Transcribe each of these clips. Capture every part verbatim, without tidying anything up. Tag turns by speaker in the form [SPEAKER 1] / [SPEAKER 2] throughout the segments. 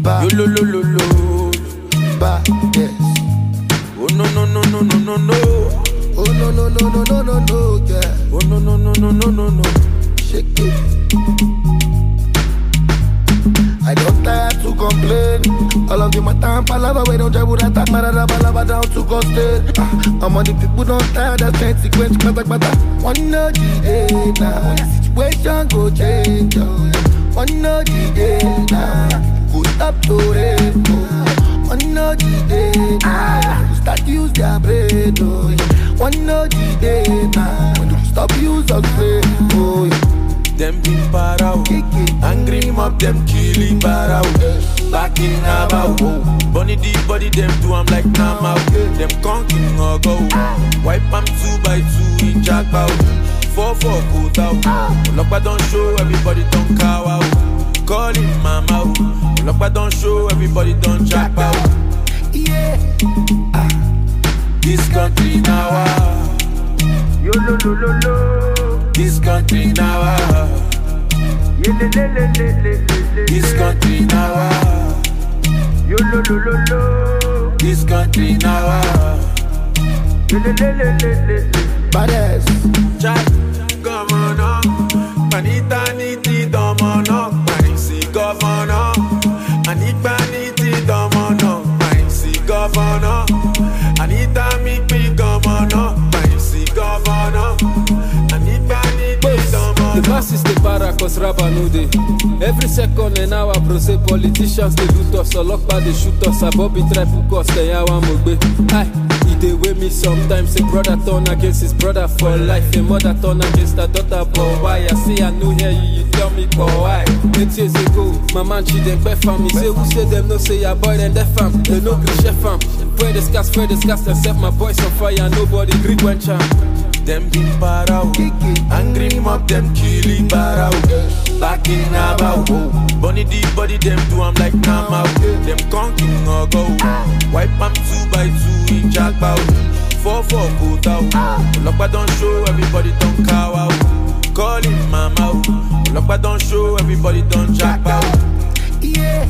[SPEAKER 1] Ba.
[SPEAKER 2] Yo lo lo lo lo.
[SPEAKER 1] Ba, yes.
[SPEAKER 2] Oh no no no no no no no.
[SPEAKER 1] Oh no no no no no no no, yeah.
[SPEAKER 2] Oh no no no no no no no.
[SPEAKER 1] Shake it. I don't tire to complain. All of them are time palava, we don't travel that time, marada palava down to coastal. Ah, I'm on the people don't tire, that's consequence, bata bata. One no the day now, the situation go change. Oh. One no the day now, go stop to rain. Oh. One no the day now, go start use their brain. Oh. One no the day now, when you stop use of brain. Oh.
[SPEAKER 2] Them been parao, angry mob them killing parao. Back in Nabao, bunny the body them do I'm like Namao. Them conking or go, wipe them two by two in Jackpao. Four four good out, Lokpa don't show everybody don't cow out. Call him mama, Lokpa don't show everybody don't jack out.
[SPEAKER 1] Yeah,
[SPEAKER 2] ah. This country now, ah.
[SPEAKER 3] Yo lo lo lo lo.
[SPEAKER 2] This country now, ah.
[SPEAKER 3] Ye le le le le le le.
[SPEAKER 2] This country now, ah.
[SPEAKER 3] Yo lo lo lo lo.
[SPEAKER 2] This country now, ah.
[SPEAKER 3] Ye le le le le le.
[SPEAKER 1] badass.
[SPEAKER 2] Jack, come on up. Panita niti domono. Panisi governor. Anita niti domono. Panisi governor. Anita mikpi governor. Panisi governor. Anita niti domono.
[SPEAKER 4] The masses they para cause rubber no day. Every second and hour brose politicians they loot us. Olokpa they shoot us. Abobi try put us the yawa mogbe. Aye, he dey weigh me sometimes. A brother turn against his brother for life. A mother turn against her daughter. But why? I say I know here you, you tell me for why. Eight years ago, my man she dem pay fam. Me say who say them no say your boy then deaf fam. They no gree chef fam. Pray the scars, pray the scars and set my boys on fire. Nobody gree when charm.
[SPEAKER 2] Them been parao, angry mob them killing parao. Back in Nabao, bunny the body them do I'm like Namao. Them conking or go, wipe them two by two in Jackpao. Four four good out, Lokpa don't show everybody don't cow out. Call him mama, Lokpa don't show everybody don't jack out.
[SPEAKER 1] Yeah,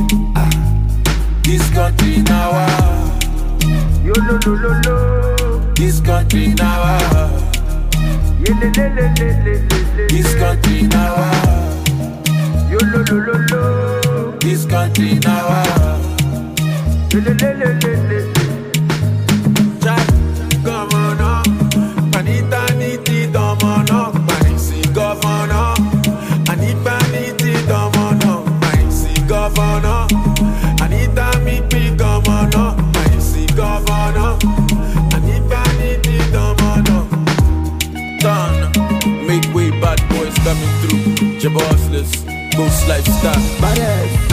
[SPEAKER 2] ah. This country now, ah.
[SPEAKER 3] Yo lo lo lo lo.
[SPEAKER 2] This country now, ah.
[SPEAKER 3] Ye le le le le le le.
[SPEAKER 2] This country now, ah.
[SPEAKER 3] Yo lo lo lo lo.
[SPEAKER 2] This country now, ah.
[SPEAKER 3] Ye le le le le le.
[SPEAKER 2] Jack, come on up. Panita niti domono. Panisi governor. Anita niti domono. Panisi governor. Anita mikpi governor. Panisi governor. Anita niti domono. Done. Make way, bad boys coming through. Jabossless, ghost lifestyle.
[SPEAKER 1] badass.